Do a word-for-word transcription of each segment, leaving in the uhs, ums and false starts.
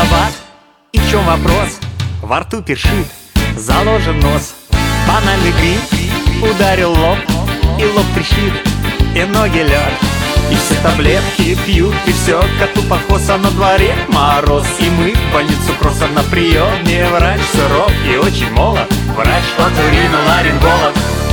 виноват? И в чем вопрос? Во рту першит, заложен нос. Банальный грипп ударил лоб, и лоб трещит, и ноги лед. И все таблетки пьют, и все коту под хвост, а на дворе мороз. И мы в больницу просто на прием. Не врач суров и очень молод, врач оториноларинголог.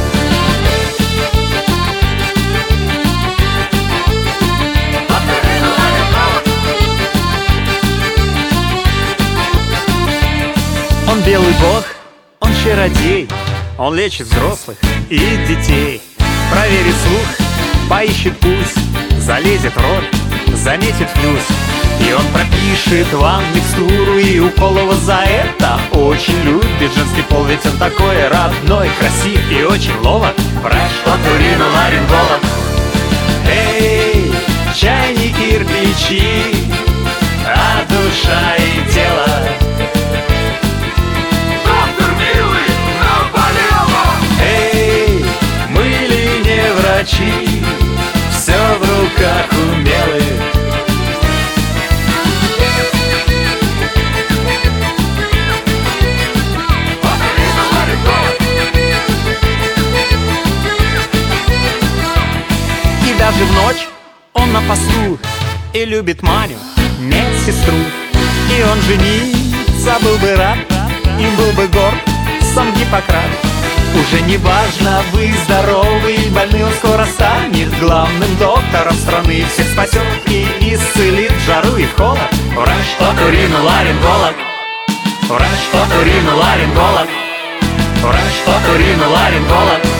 Он белый бог, он чародей, он лечит взрослых и детей. Проверит слух, поищет пульс, залезет в рот, заметит флюс. И он пропишет вам микстуру и укол его за это. Очень любит женский пол, ведь он такой родной, красив и очень ловок. Врач оториноларинголог. Эй, чай не кирпичи, а душа и тело. Все в руках умелых. И даже в ночь он на посту и любит Маню, медсестру. И он жениться был бы рад, и был бы горд сам Гиппократ. Уже не важно, вы здоровы или больны, он скоро станет главным доктором страны. Всех спасет и исцелит в жару и в холод. Врач оториноларинголог. Врач оториноларинголог. Врач оториноларинголог.